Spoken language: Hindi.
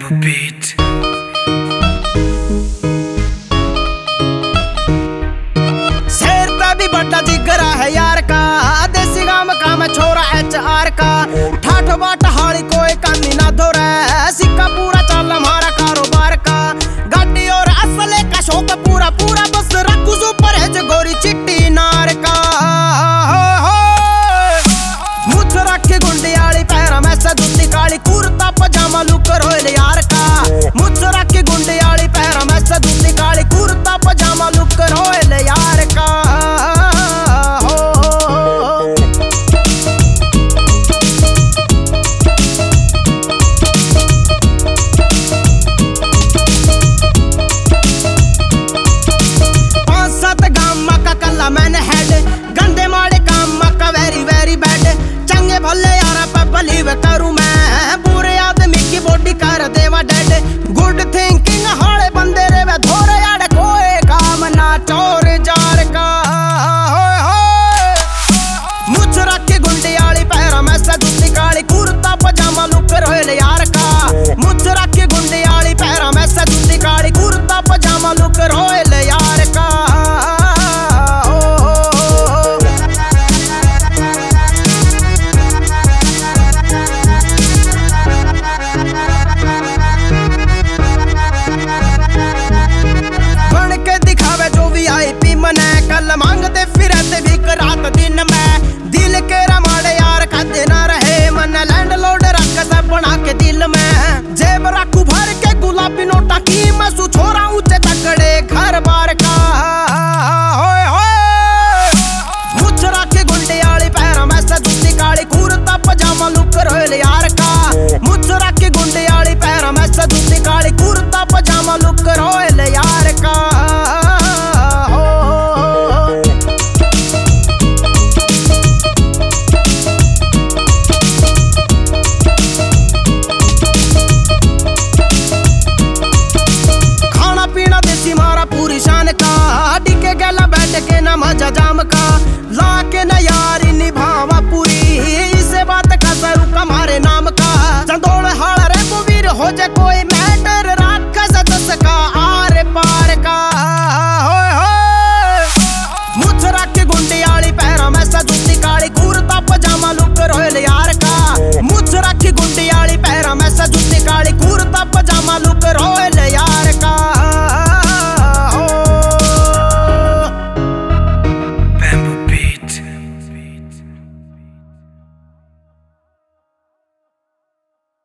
beat. शेर का भी बड़ा जिगरा है यार का, देसी गांव का मैं छोरा HR का। ठाठ बाट हाड़ी कोई कमी ना दो रे, सिक्का पूरा चल हमारा कारोबार का। गाड़ी और असले का शौक पूरा पूरा, बस रखू सुपर है जो गोरी चिट्टी नार का। मुझ रखे गुंडियाली पैरा में से दुत्ती काली, कुर्ता पजामा लुक रोयल यार का। मुझ रखे गुंडियाली पैरा में से दुत्ती काली, कुर्ता पजामा लुक रोयल यार का। मैंने हेड गंदे माड़े काम का वेरी वेरी बैड। चंगे भले यारा पे बिलीव करूं मैं, बुरे आदमी की बॉडी कर देवा डेड। गुड थिंकिंग हाले बंदे रे वे धोरे यार, कोई काम ना चोर जार का। मुझ रखे गुंडियाली पैरा में से दुत्ती काली, कुर्ता पजामा लुक रोयल यार का। मुझ रखे गुंडियाली पैरा में से दुत्ती काली, कुर्ता पजामा लुक रोयल